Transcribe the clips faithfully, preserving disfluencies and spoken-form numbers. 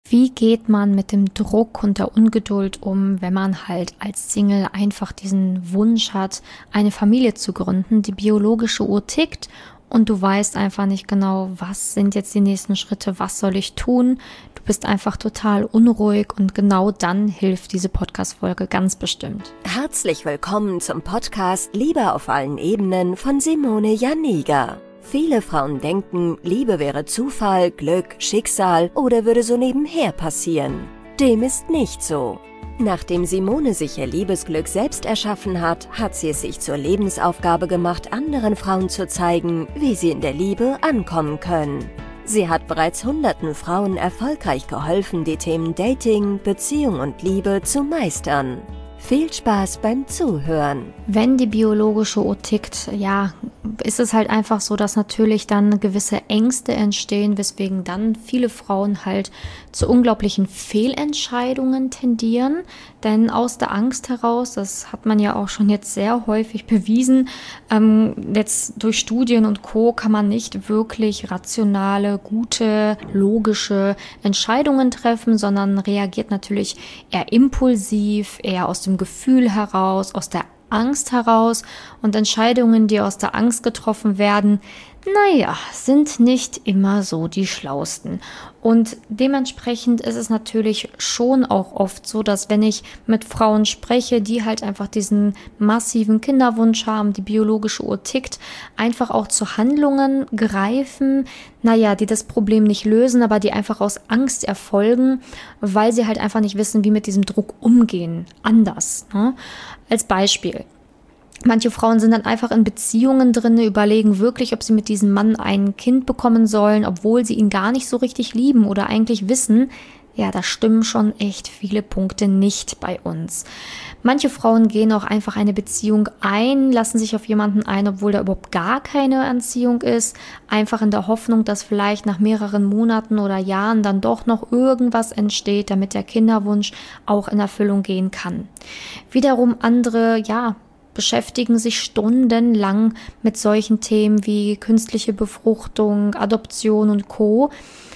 Wie geht man mit dem Druck und der Ungeduld um, wenn man halt als Single einfach diesen Wunsch hat, eine Familie zu gründen? Die biologische Uhr tickt und du weißt einfach nicht genau, was sind jetzt die nächsten Schritte, was soll ich tun? Du bist einfach total unruhig und genau dann hilft diese Podcast-Folge ganz bestimmt. Herzlich willkommen zum Podcast Liebe auf allen Ebenen von Simone Janiga. Viele Frauen denken, Liebe wäre Zufall, Glück, Schicksal oder würde so nebenher passieren. Dem ist nicht so. Nachdem Simone sich ihr Liebesglück selbst erschaffen hat, hat sie es sich zur Lebensaufgabe gemacht, anderen Frauen zu zeigen, wie sie in der Liebe ankommen können. Sie hat bereits hunderten Frauen erfolgreich geholfen, die Themen Dating, Beziehung und Liebe zu meistern. Viel Spaß beim Zuhören. Wenn die biologische Uhr tickt, ja, ist es halt einfach so, dass natürlich dann gewisse Ängste entstehen, weswegen dann viele Frauen halt zu unglaublichen Fehlentscheidungen tendieren. Denn aus der Angst heraus, das hat man ja auch schon jetzt sehr häufig bewiesen, ähm, jetzt durch Studien und Co. kann man nicht wirklich rationale, gute, logische Entscheidungen treffen, sondern reagiert natürlich eher impulsiv, eher aus dem Gefühl heraus, aus der Angst heraus, und Entscheidungen, die aus der Angst getroffen werden, naja, sind nicht immer so die schlausten. Und dementsprechend ist es natürlich schon auch oft so, dass wenn ich mit Frauen spreche, die halt einfach diesen massiven Kinderwunsch haben, die biologische Uhr tickt, einfach auch zu Handlungen greifen, naja, die das Problem nicht lösen, aber die einfach aus Angst erfolgen, weil sie halt einfach nicht wissen, wie mit diesem Druck umgehen. Anders, ne? Als Beispiel. Manche Frauen sind dann einfach in Beziehungen drin, überlegen wirklich, ob sie mit diesem Mann ein Kind bekommen sollen, obwohl sie ihn gar nicht so richtig lieben oder eigentlich wissen, ja, da stimmen schon echt viele Punkte nicht bei uns. Manche Frauen gehen auch einfach eine Beziehung ein, lassen sich auf jemanden ein, obwohl da überhaupt gar keine Anziehung ist, einfach in der Hoffnung, dass vielleicht nach mehreren Monaten oder Jahren dann doch noch irgendwas entsteht, damit der Kinderwunsch auch in Erfüllung gehen kann. Wiederum andere, ja, beschäftigen sich stundenlang mit solchen Themen wie künstliche Befruchtung, Adoption und Co.,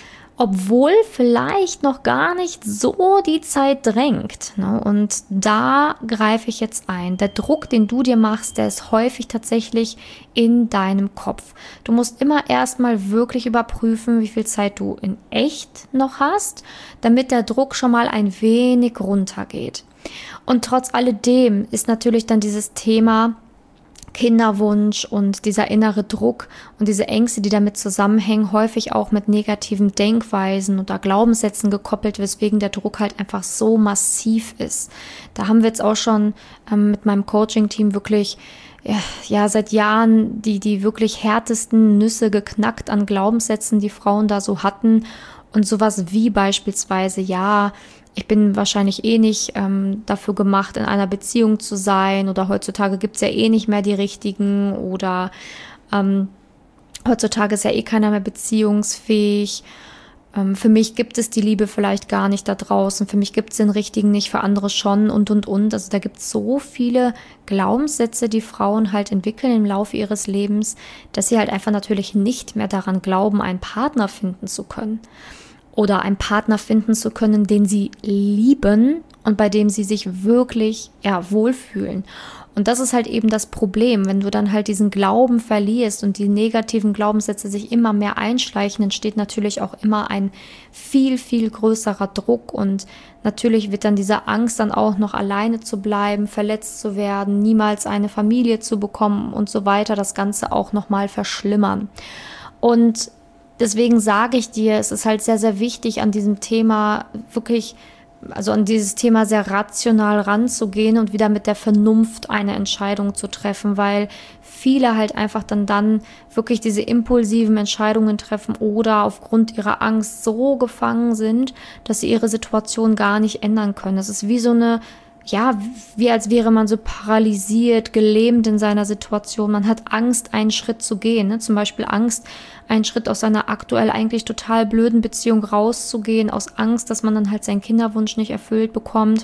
obwohl vielleicht noch gar nicht so die Zeit drängt. Ne? Und da greife ich jetzt ein. Der Druck, den du dir machst, der ist häufig tatsächlich in deinem Kopf. Du musst immer erstmal wirklich überprüfen, wie viel Zeit du in echt noch hast, damit der Druck schon mal ein wenig runtergeht. Und trotz alledem ist natürlich dann dieses Thema Kinderwunsch und dieser innere Druck und diese Ängste, die damit zusammenhängen, häufig auch mit negativen Denkweisen oder Glaubenssätzen gekoppelt, weswegen der Druck halt einfach so massiv ist. Da haben wir jetzt auch schon ähm, mit meinem Coaching-Team wirklich ja, ja seit Jahren die, die wirklich härtesten Nüsse geknackt an Glaubenssätzen, die Frauen da so hatten, und sowas wie beispielsweise, ja, ich bin wahrscheinlich eh nicht ähm, dafür gemacht, in einer Beziehung zu sein, oder heutzutage gibt's ja eh nicht mehr die richtigen, oder ähm, heutzutage ist ja eh keiner mehr beziehungsfähig. Ähm, für mich gibt es die Liebe vielleicht gar nicht da draußen, für mich gibt's den richtigen nicht, für andere schon und und und. Also da gibt's so viele Glaubenssätze, die Frauen halt entwickeln im Laufe ihres Lebens, dass sie halt einfach natürlich nicht mehr daran glauben, einen Partner finden zu können. Oder einen Partner finden zu können, den sie lieben und bei dem sie sich wirklich ja, wohlfühlen. Und das ist halt eben das Problem, wenn du dann halt diesen Glauben verlierst und die negativen Glaubenssätze sich immer mehr einschleichen, entsteht natürlich auch immer ein viel, viel größerer Druck, und natürlich wird dann diese Angst, dann auch noch alleine zu bleiben, verletzt zu werden, niemals eine Familie zu bekommen und so weiter, das Ganze auch nochmal verschlimmern. Und deswegen sage ich dir, es ist halt sehr, sehr wichtig, an diesem Thema wirklich, also an dieses Thema sehr rational ranzugehen und wieder mit der Vernunft eine Entscheidung zu treffen, weil viele halt einfach dann dann wirklich diese impulsiven Entscheidungen treffen oder aufgrund ihrer Angst so gefangen sind, dass sie ihre Situation gar nicht ändern können. Es ist wie so eine ja, wie als wäre man so paralysiert, gelähmt in seiner Situation. Man hat Angst, einen Schritt zu gehen, ne? Zum Beispiel Angst, einen Schritt aus seiner aktuell eigentlich total blöden Beziehung rauszugehen, aus Angst, dass man dann halt seinen Kinderwunsch nicht erfüllt bekommt,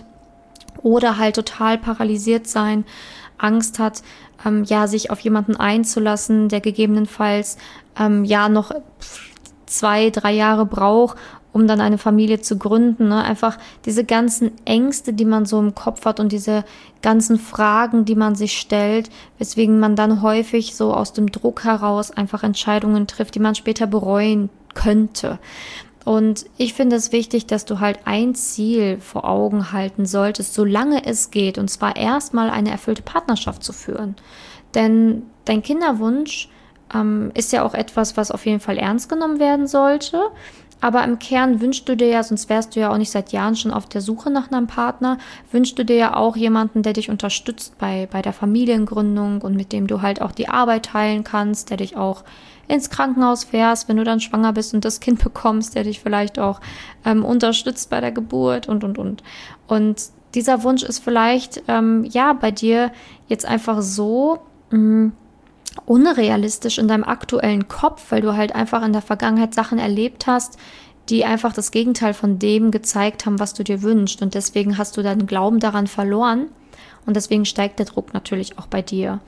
oder halt total paralysiert sein, Angst hat, ähm, ja, sich auf jemanden einzulassen, der gegebenenfalls ähm, ja noch zwei, drei Jahre braucht, um dann eine Familie zu gründen. Ne? Einfach diese ganzen Ängste, die man so im Kopf hat und diese ganzen Fragen, die man sich stellt, weswegen man dann häufig so aus dem Druck heraus einfach Entscheidungen trifft, die man später bereuen könnte. Und ich finde es wichtig, dass du halt ein Ziel vor Augen halten solltest, solange es geht, und zwar erstmal eine erfüllte Partnerschaft zu führen. Denn dein Kinderwunsch ähm, ist ja auch etwas, was auf jeden Fall ernst genommen werden sollte. Aber im Kern wünschst du dir ja, sonst wärst du ja auch nicht seit Jahren schon auf der Suche nach einem Partner, wünschst du dir ja auch jemanden, der dich unterstützt bei, bei der Familiengründung und mit dem du halt auch die Arbeit teilen kannst, der dich auch ins Krankenhaus fährst, wenn du dann schwanger bist und das Kind bekommst, der dich vielleicht auch ähm, unterstützt bei der Geburt und, und, und. Und dieser Wunsch ist vielleicht, ähm, ja, bei dir jetzt einfach so mh, unrealistisch in deinem aktuellen Kopf, weil du halt einfach in der Vergangenheit Sachen erlebt hast, die einfach das Gegenteil von dem gezeigt haben, was du dir wünschst. Und deswegen hast du deinen Glauben daran verloren und deswegen steigt der Druck natürlich auch bei dir.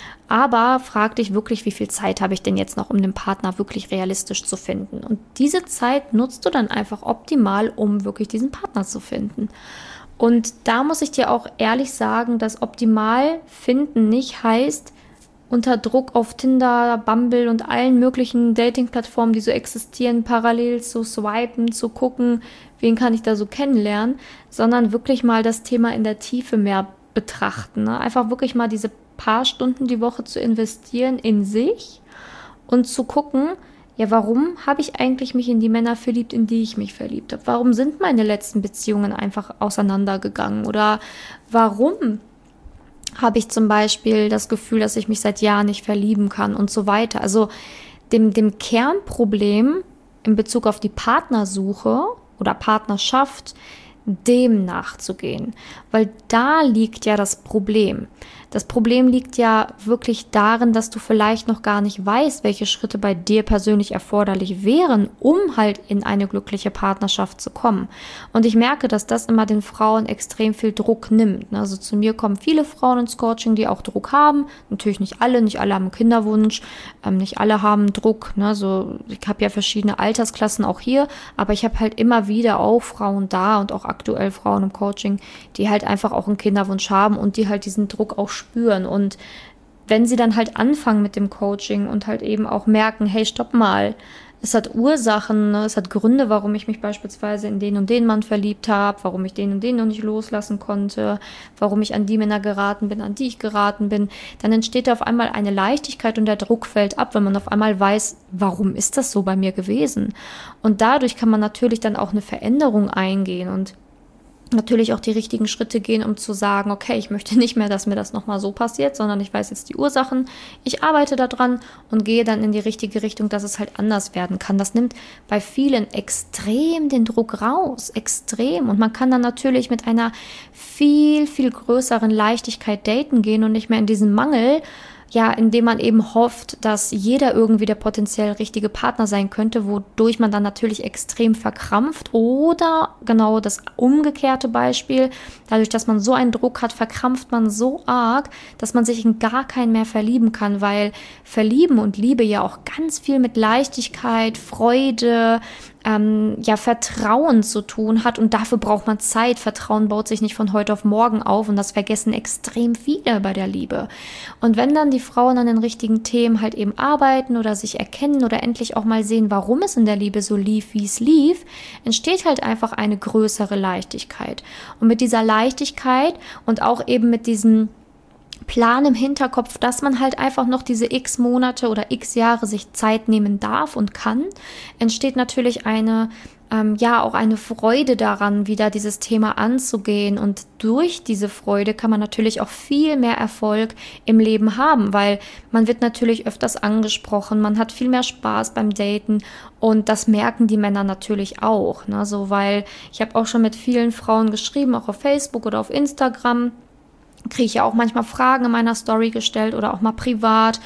Aber frag dich wirklich, wie viel Zeit habe ich denn jetzt noch, um den Partner wirklich realistisch zu finden? Und diese Zeit nutzt du dann einfach optimal, um wirklich diesen Partner zu finden. Und da muss ich dir auch ehrlich sagen, dass optimal finden nicht heißt, unter Druck auf Tinder, Bumble und allen möglichen Dating-Plattformen, die so existieren, parallel zu swipen, zu gucken, wen kann ich da so kennenlernen, sondern wirklich mal das Thema in der Tiefe mehr betrachten. Ne? Einfach wirklich mal diese paar Stunden die Woche zu investieren in sich und zu gucken, ja, warum habe ich eigentlich mich in die Männer verliebt, in die ich mich verliebt habe? Warum sind meine letzten Beziehungen einfach auseinandergegangen? Oder warum habe ich zum Beispiel das Gefühl, dass ich mich seit Jahren nicht verlieben kann und so weiter? Also dem, dem Kernproblem in Bezug auf die Partnersuche oder Partnerschaft, dem nachzugehen, weil da liegt ja das Problem. Das Problem liegt ja wirklich darin, dass du vielleicht noch gar nicht weißt, welche Schritte bei dir persönlich erforderlich wären, um halt in eine glückliche Partnerschaft zu kommen. Und ich merke, dass das immer den Frauen extrem viel Druck nimmt. Also zu mir kommen viele Frauen ins Coaching, die auch Druck haben. Natürlich nicht alle, nicht alle haben einen Kinderwunsch, ähm, nicht alle haben Druck. Ne? So, ich habe ja verschiedene Altersklassen auch hier, aber ich habe halt immer wieder auch Frauen da und auch aktuell Frauen im Coaching, die halt einfach auch einen Kinderwunsch haben und die halt diesen Druck auch spüren. Und wenn sie dann halt anfangen mit dem Coaching und halt eben auch merken, hey, stopp mal, es hat Ursachen, ne? Es hat Gründe, warum ich mich beispielsweise in den und den Mann verliebt habe, warum ich den und den noch nicht loslassen konnte, warum ich an die Männer geraten bin, an die ich geraten bin, dann entsteht da auf einmal eine Leichtigkeit und der Druck fällt ab, wenn man auf einmal weiß, warum ist das so bei mir gewesen? Und dadurch kann man natürlich dann auch eine Veränderung eingehen und natürlich auch die richtigen Schritte gehen, um zu sagen, okay, ich möchte nicht mehr, dass mir das nochmal so passiert, sondern ich weiß jetzt die Ursachen, ich arbeite daran und gehe dann in die richtige Richtung, dass es halt anders werden kann. Das nimmt bei vielen extrem den Druck raus, extrem. Und man kann dann natürlich mit einer viel, viel größeren Leichtigkeit daten gehen und nicht mehr in diesen Mangel, ja, indem man eben hofft, dass jeder irgendwie der potenziell richtige Partner sein könnte, wodurch man dann natürlich extrem verkrampft. Oder genau das umgekehrte Beispiel, dadurch, dass man so einen Druck hat, verkrampft man so arg, dass man sich in gar keinen mehr verlieben kann, weil Verlieben und Liebe ja auch ganz viel mit Leichtigkeit, Freude, Ähm, ja, Vertrauen zu tun hat und dafür braucht man Zeit. Vertrauen baut sich nicht von heute auf morgen auf und das vergessen extrem viele bei der Liebe. Und wenn dann die Frauen an den richtigen Themen halt eben arbeiten oder sich erkennen oder endlich auch mal sehen, warum es in der Liebe so lief, wie es lief, entsteht halt einfach eine größere Leichtigkeit. Und mit dieser Leichtigkeit und auch eben mit diesen Plan im Hinterkopf, dass man halt einfach noch diese x Monate oder x Jahre sich Zeit nehmen darf und kann, entsteht natürlich eine, ähm, ja, auch eine Freude daran, wieder dieses Thema anzugehen. Und durch diese Freude kann man natürlich auch viel mehr Erfolg im Leben haben, weil man wird natürlich öfters angesprochen, man hat viel mehr Spaß beim Daten und das merken die Männer natürlich auch, ne? So, weil ich habe auch schon mit vielen Frauen geschrieben, auch auf Facebook oder auf Instagram, kriege ich ja auch manchmal Fragen in meiner Story gestellt oder auch mal privat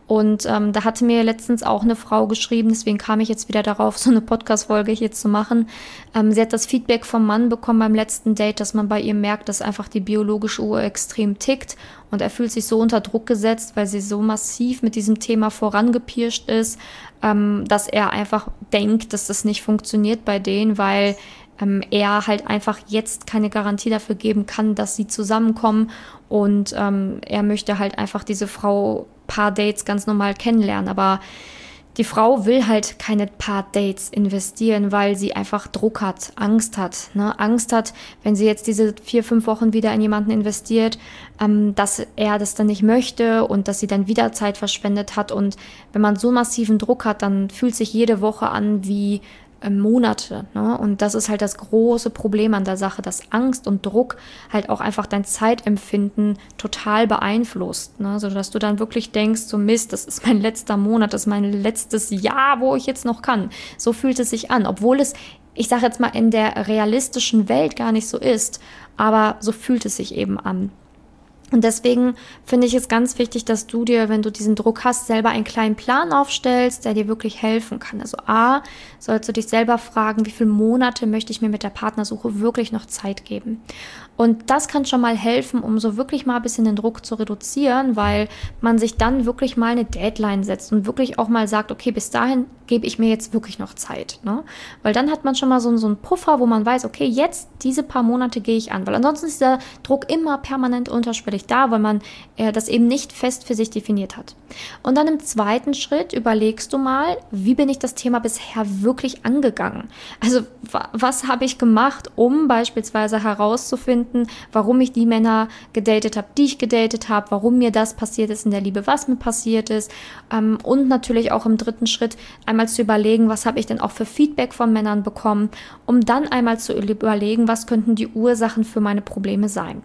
Und ähm, da hatte mir letztens auch eine Frau geschrieben, deswegen kam ich jetzt wieder darauf, so eine Podcast-Folge hier zu machen. Ähm, sie hat das Feedback vom Mann bekommen beim letzten Date, dass man bei ihr merkt, dass einfach die biologische Uhr extrem tickt und er fühlt sich so unter Druck gesetzt, weil sie so massiv mit diesem Thema vorangepirscht ist, ähm, dass er einfach denkt, dass das nicht funktioniert bei denen, weil ähm, er halt einfach jetzt keine Garantie dafür geben kann, dass sie zusammenkommen und ähm, er möchte halt einfach diese Frau paar Dates ganz normal kennenlernen, aber die Frau will halt keine paar Dates investieren, weil sie einfach Druck hat, Angst hat, ne? Angst hat, wenn sie jetzt diese vier, fünf Wochen wieder in jemanden investiert, ähm, dass er das dann nicht möchte und dass sie dann wieder Zeit verschwendet hat und wenn man so massiven Druck hat, dann fühlt sich jede Woche an wie Monate, ne? Und das ist halt das große Problem an der Sache, dass Angst und Druck halt auch einfach dein Zeitempfinden total beeinflusst, ne? So dass du dann wirklich denkst, so Mist, das ist mein letzter Monat, das ist mein letztes Jahr, wo ich jetzt noch kann. So fühlt es sich an, obwohl es, ich sage jetzt mal, in der realistischen Welt gar nicht so ist, aber so fühlt es sich eben an. Und deswegen finde ich es ganz wichtig, dass du dir, wenn du diesen Druck hast, selber einen kleinen Plan aufstellst, der dir wirklich helfen kann. Also A, sollst du dich selber fragen, wie viele Monate möchte ich mir mit der Partnersuche wirklich noch Zeit geben? Und das kann schon mal helfen, um so wirklich mal ein bisschen den Druck zu reduzieren, weil man sich dann wirklich mal eine Deadline setzt und wirklich auch mal sagt, okay, bis dahin gebe ich mir jetzt wirklich noch Zeit, ne? Weil dann hat man schon mal so, so einen Puffer, wo man weiß, okay, jetzt diese paar Monate gehe ich an, weil ansonsten ist der Druck immer permanent unterschwellig da, weil man äh, das eben nicht fest für sich definiert hat. Und dann im zweiten Schritt überlegst du mal, wie bin ich das Thema bisher wirklich angegangen? Also wa- was habe ich gemacht, um beispielsweise herauszufinden, warum ich die Männer gedatet habe, die ich gedatet habe, warum mir das passiert ist in der Liebe, was mir passiert ist, ähm, und natürlich auch im dritten Schritt einmal zu überlegen, was habe ich denn auch für Feedback von Männern bekommen, um dann einmal zu überlegen, was könnten die Ursachen für meine Probleme sein.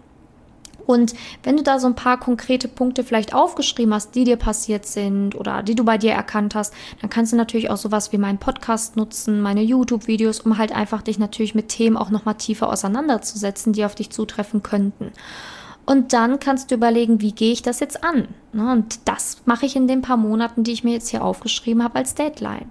Und wenn du da so ein paar konkrete Punkte vielleicht aufgeschrieben hast, die dir passiert sind oder die du bei dir erkannt hast, dann kannst du natürlich auch sowas wie meinen Podcast nutzen, meine YouTube-Videos, um halt einfach dich natürlich mit Themen auch nochmal tiefer auseinanderzusetzen, die auf dich zutreffen könnten. Und dann kannst du überlegen, wie gehe ich das jetzt an? Und das mache ich in den paar Monaten, die ich mir jetzt hier aufgeschrieben habe als Deadline.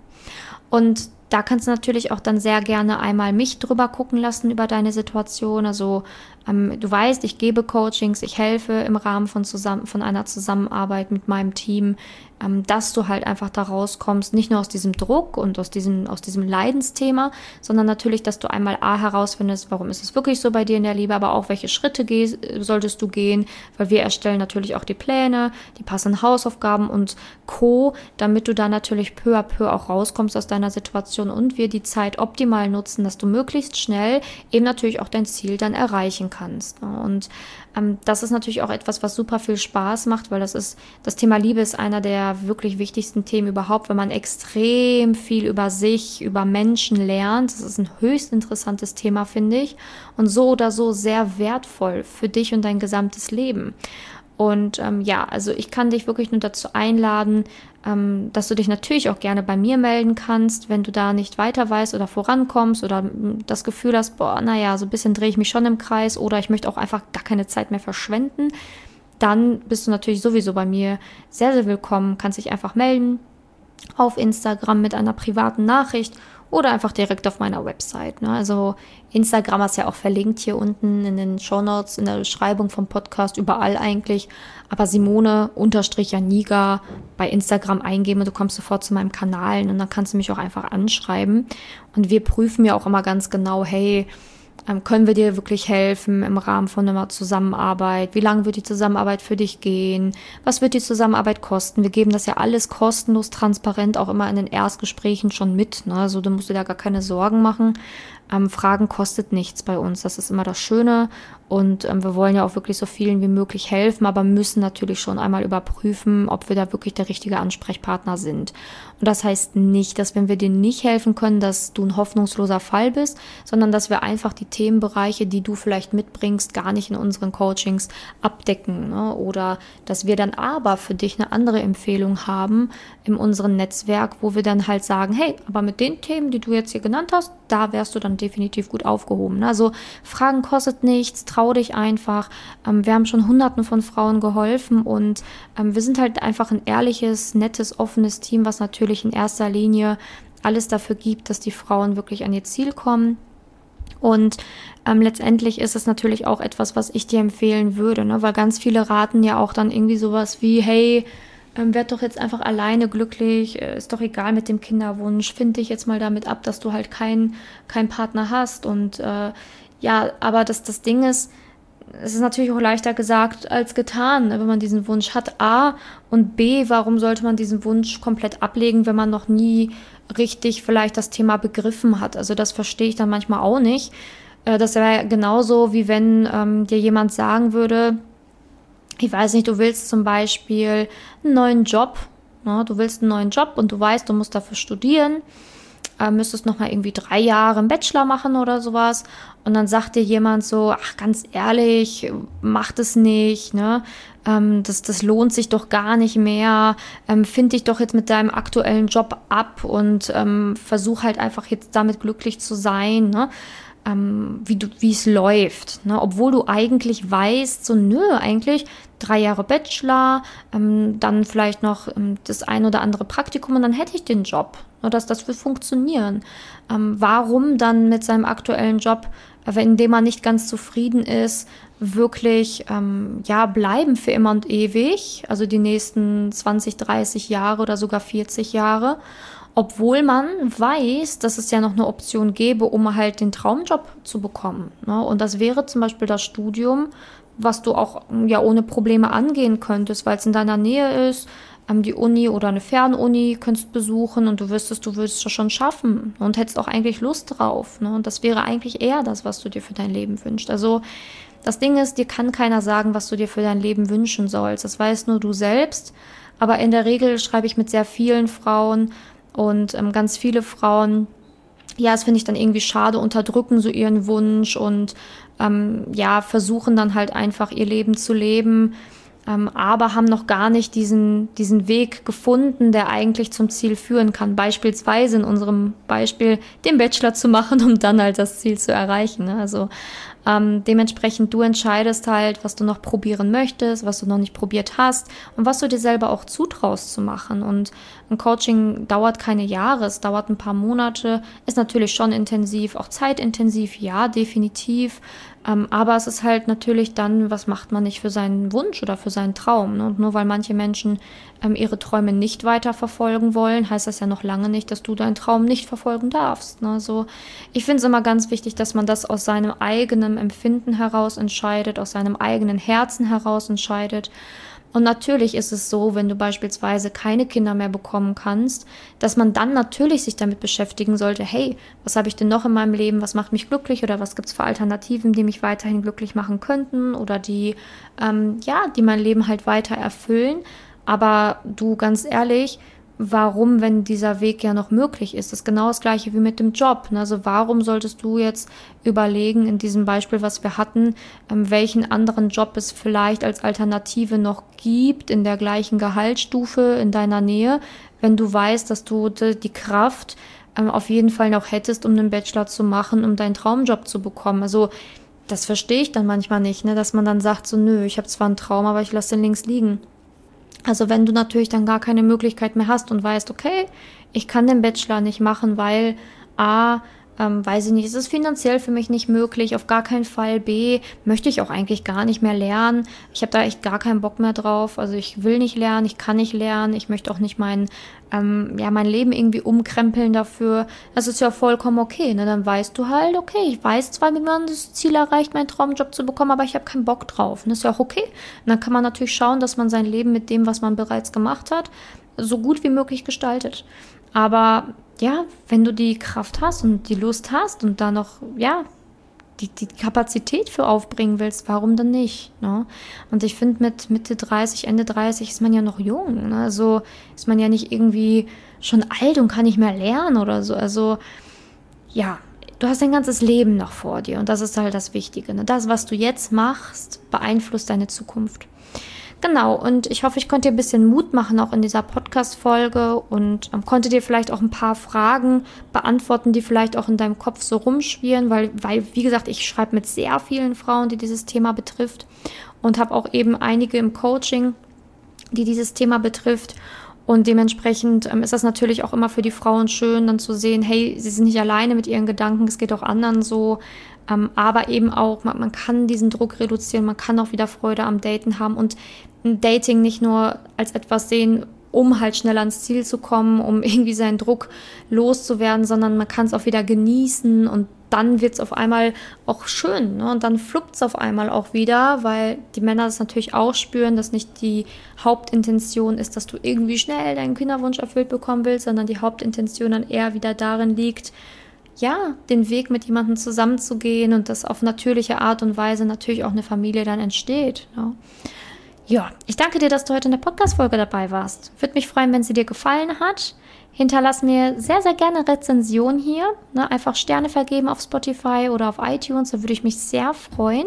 Und da kannst du natürlich auch dann sehr gerne einmal mich drüber gucken lassen über deine Situation. Also ähm, du weißt, ich gebe Coachings, ich helfe im Rahmen von, zusammen, von einer Zusammenarbeit mit meinem Team, ähm, dass du halt einfach da rauskommst, nicht nur aus diesem Druck und aus diesem, aus diesem Leidensthema, sondern natürlich, dass du einmal A herausfindest, warum ist es wirklich so bei dir in der Liebe, aber auch welche Schritte geh, solltest du gehen, weil wir erstellen natürlich auch die Pläne, die passenden Hausaufgaben und Co., damit du da natürlich peu à peu auch rauskommst aus deiner Situation und wir die Zeit optimal nutzen, dass du möglichst schnell eben natürlich auch dein Ziel dann erreichen kannst. Und ähm, das ist natürlich auch etwas, was super viel Spaß macht, weil das ist, das Thema Liebe ist einer der wirklich wichtigsten Themen überhaupt, wenn man extrem viel über sich, über Menschen lernt. Das ist ein höchst interessantes Thema, finde ich, und so oder so sehr wertvoll für dich und dein gesamtes Leben. Und ähm, ja, also ich kann dich wirklich nur dazu einladen, ähm, dass du dich natürlich auch gerne bei mir melden kannst, wenn du da nicht weiter weißt oder vorankommst oder m, das Gefühl hast, boah, naja, so ein bisschen drehe ich mich schon im Kreis oder ich möchte auch einfach gar keine Zeit mehr verschwenden. Dann bist du natürlich sowieso bei mir sehr, sehr willkommen, kannst dich einfach melden auf Instagram mit einer privaten Nachricht oder einfach direkt auf meiner Website. Ne? Also Instagram ist ja auch verlinkt hier unten in den Shownotes, in der Beschreibung vom Podcast, überall eigentlich. Aber Simone-Janiga bei Instagram eingeben und du kommst sofort zu meinem Kanal und dann kannst du mich auch einfach anschreiben. Und wir prüfen ja auch immer ganz genau, hey, können wir dir wirklich helfen im Rahmen von einer Zusammenarbeit? Wie lange wird die Zusammenarbeit für dich gehen? Was wird die Zusammenarbeit kosten? Wir geben das ja alles kostenlos, transparent, auch immer in den Erstgesprächen schon mit. Ne? Also du musst dir da gar keine Sorgen machen. Ähm, Fragen kostet nichts bei uns. Das ist immer das Schöne. Und ähm, wir wollen ja auch wirklich so vielen wie möglich helfen, aber müssen natürlich schon einmal überprüfen, ob wir da wirklich der richtige Ansprechpartner sind. Und das heißt nicht, dass wenn wir dir nicht helfen können, dass du ein hoffnungsloser Fall bist, sondern dass wir einfach die die Themenbereiche, die du vielleicht mitbringst, gar nicht in unseren Coachings abdecken, ne? Oder dass wir dann aber für dich eine andere Empfehlung haben in unserem Netzwerk, wo wir dann halt sagen, hey, aber mit den Themen, die du jetzt hier genannt hast, da wärst du dann definitiv gut aufgehoben. Ne? Also Fragen kostet nichts, trau dich einfach. Ähm, wir haben schon Hunderten von Frauen geholfen und ähm, wir sind halt einfach ein ehrliches, nettes, offenes Team, was natürlich in erster Linie alles dafür gibt, dass die Frauen wirklich an ihr Ziel kommen. Und ähm, letztendlich ist es natürlich auch etwas, was ich dir empfehlen würde, ne? Weil ganz viele raten ja auch dann irgendwie sowas wie, hey, ähm, werd doch jetzt einfach alleine glücklich, äh, ist doch egal mit dem Kinderwunsch, find dich jetzt mal damit ab, dass du halt keinen keinen Partner hast. Und äh, ja, aber das, das Ding ist, es ist natürlich auch leichter gesagt als getan, ne, wenn man diesen Wunsch hat. A und B, warum sollte man diesen Wunsch komplett ablegen, wenn man noch nie richtig vielleicht das Thema begriffen hat? Also das verstehe ich dann manchmal auch nicht. Äh, das wäre genauso, wie wenn ähm, dir jemand sagen würde, ich weiß nicht, du willst zum Beispiel einen neuen Job, ne? Du willst einen neuen Job und du weißt, du musst dafür studieren, äh, müsstest nochmal irgendwie drei Jahre einen Bachelor machen oder sowas. Und dann sagt dir jemand so, ach, ganz ehrlich, mach das nicht, ne? Ähm, das, das lohnt sich doch gar nicht mehr. Ähm, find dich doch jetzt mit deinem aktuellen Job ab und ähm, versuch halt einfach jetzt damit glücklich zu sein, ne? Ähm, wie du, wie es läuft, ne? Obwohl du eigentlich weißt, so nö, eigentlich drei Jahre Bachelor, ähm, dann vielleicht noch ähm, das ein oder andere Praktikum und dann hätte ich den Job. Ne? Das, das wird funktionieren. Ähm, warum dann mit seinem aktuellen Job, in dem man nicht ganz zufrieden ist, wirklich ähm, ja bleiben für immer und ewig, also die nächsten zwanzig, dreißig Jahre oder sogar vierzig Jahre, obwohl man weiß, dass es ja noch eine Option gäbe, um halt den Traumjob zu bekommen, ne? Und das wäre zum Beispiel das Studium, was du auch ja ohne Probleme angehen könntest, weil es in deiner Nähe ist, die Uni oder eine Fernuni könntest besuchen und du wüsstest, du würdest es schon schaffen und hättest auch eigentlich Lust drauf, ne? Und das wäre eigentlich eher das, was du dir für dein Leben wünschst. Also das Ding ist, dir kann keiner sagen, was du dir für dein Leben wünschen sollst. Das weißt nur du selbst. Aber in der Regel schreibe ich mit sehr vielen Frauen und ähm, ganz viele Frauen, ja, das finde ich dann irgendwie schade, unterdrücken so ihren Wunsch und ähm, ja, versuchen dann halt einfach ihr Leben zu leben, ähm, aber haben noch gar nicht diesen, diesen Weg gefunden, der eigentlich zum Ziel führen kann. Beispielsweise in unserem Beispiel den Bachelor zu machen, um dann halt das Ziel zu erreichen, ne? Also ähm, dementsprechend, du entscheidest halt, was du noch probieren möchtest, was du noch nicht probiert hast und was du dir selber auch zutraust zu machen. Und ein Coaching dauert keine Jahre, es dauert ein paar Monate, ist natürlich schon intensiv, auch zeitintensiv, ja, definitiv. Ähm, aber es ist halt natürlich dann, was macht man nicht für seinen Wunsch oder für seinen Traum, ne? Und nur weil manche Menschen ähm, ihre Träume nicht weiter verfolgen wollen, heißt das ja noch lange nicht, dass du deinen Traum nicht verfolgen darfst, ne? So, ich finde es immer ganz wichtig, dass man das aus seinem eigenen Empfinden heraus entscheidet, aus seinem eigenen Herzen heraus entscheidet. Und natürlich ist es so, wenn du beispielsweise keine Kinder mehr bekommen kannst, dass man dann natürlich sich damit beschäftigen sollte, hey, was habe ich denn noch in meinem Leben, was macht mich glücklich oder was gibt es für Alternativen, die mich weiterhin glücklich machen könnten oder die, ähm, ja, die mein Leben halt weiter erfüllen. Aber du, ganz ehrlich, warum, wenn dieser Weg ja noch möglich ist? Das ist genau das Gleiche wie mit dem Job, ne? Also warum solltest du jetzt überlegen, in diesem Beispiel, was wir hatten, ähm, welchen anderen Job es vielleicht als Alternative noch gibt, in der gleichen Gehaltsstufe in deiner Nähe, wenn du weißt, dass du die Kraft ähm, auf jeden Fall noch hättest, um einen Bachelor zu machen, um deinen Traumjob zu bekommen. Also das verstehe ich dann manchmal nicht, ne? Dass man dann sagt so, nö, ich habe zwar einen Traum, aber ich lasse den links liegen. Also wenn du natürlich dann gar keine Möglichkeit mehr hast und weißt, okay, ich kann den Bachelor nicht machen, weil A, ähm, weiß ich nicht, es ist finanziell für mich nicht möglich, auf gar keinen Fall. B, möchte ich auch eigentlich gar nicht mehr lernen. Ich habe da echt gar keinen Bock mehr drauf. Also ich will nicht lernen, ich kann nicht lernen, ich möchte auch nicht mein, ähm, ja, mein Leben irgendwie umkrempeln dafür. Das ist ja vollkommen okay, ne? Dann weißt du halt, okay, ich weiß zwar, wie man das Ziel erreicht, meinen Traumjob zu bekommen, aber ich habe keinen Bock drauf. Und das ist ja auch okay. Und dann kann man natürlich schauen, dass man sein Leben mit dem, was man bereits gemacht hat, so gut wie möglich gestaltet. Aber ja, wenn du die Kraft hast und die Lust hast und da noch, ja, die, die Kapazität für aufbringen willst, warum dann nicht, ne? Und ich finde, mit Mitte dreißig, Ende dreißig ist man ja noch jung, ne? Also ist man ja nicht irgendwie schon alt und kann nicht mehr lernen oder so. Also ja, du hast dein ganzes Leben noch vor dir und das ist halt das Wichtige. Ne? Das, was du jetzt machst, beeinflusst deine Zukunft. Genau, und ich hoffe, ich konnte dir ein bisschen Mut machen, auch in dieser Podcast-Folge und ähm, konnte dir vielleicht auch ein paar Fragen beantworten, die vielleicht auch in deinem Kopf so rumschwirren, weil, weil wie gesagt, ich schreibe mit sehr vielen Frauen, die dieses Thema betrifft und habe auch eben einige im Coaching, die dieses Thema betrifft. Und dementsprechend ähm, ist das natürlich auch immer für die Frauen schön, dann zu sehen, hey, sie sind nicht alleine mit ihren Gedanken, es geht auch anderen so. Ähm, aber eben auch, man, man kann diesen Druck reduzieren, man kann auch wieder Freude am Daten haben und ein Dating nicht nur als etwas sehen, um halt schneller ans Ziel zu kommen, um irgendwie seinen Druck loszuwerden, sondern man kann es auch wieder genießen und dann wird es auf einmal auch schön, ne? Und dann fluppt es auf einmal auch wieder, weil die Männer das natürlich auch spüren, dass nicht die Hauptintention ist, dass du irgendwie schnell deinen Kinderwunsch erfüllt bekommen willst, sondern die Hauptintention dann eher wieder darin liegt, ja, den Weg mit jemandem zusammenzugehen und dass auf natürliche Art und Weise natürlich auch eine Familie dann entsteht. Ne? Ja, ich danke dir, dass du heute in der Podcast-Folge dabei warst. Würde mich freuen, wenn sie dir gefallen hat. Hinterlass mir sehr, sehr gerne Rezension hier. Ne? Einfach Sterne vergeben auf Spotify oder auf iTunes, da würde ich mich sehr freuen.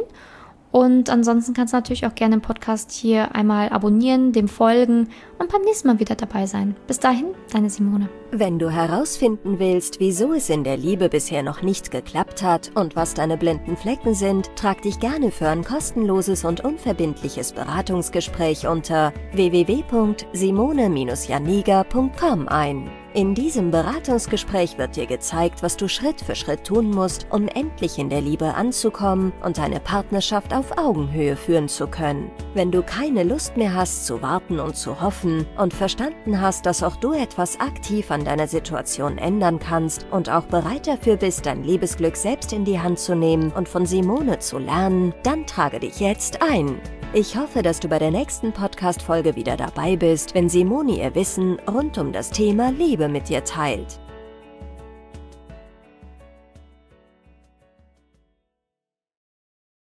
Und ansonsten kannst du natürlich auch gerne den Podcast hier einmal abonnieren, dem folgen und beim nächsten Mal wieder dabei sein. Bis dahin, deine Simone. Wenn du herausfinden willst, wieso es in der Liebe bisher noch nicht geklappt hat und was deine blinden Flecken sind, trag dich gerne für ein kostenloses und unverbindliches Beratungsgespräch unter w w w punkt simone Bindestrich janiga punkt com ein. In diesem Beratungsgespräch wird dir gezeigt, was du Schritt für Schritt tun musst, um endlich in der Liebe anzukommen und deine Partnerschaft auf Augenhöhe führen zu können. Wenn du keine Lust mehr hast zu warten und zu hoffen und verstanden hast, dass auch du etwas aktiv an deiner Situation ändern kannst und auch bereit dafür bist, dein Liebesglück selbst in die Hand zu nehmen und von Simone zu lernen, dann trage dich jetzt ein. Ich hoffe, dass du bei der nächsten Podcast-Folge wieder dabei bist, wenn Simone ihr Wissen rund um das Thema Liebe mit dir teilt.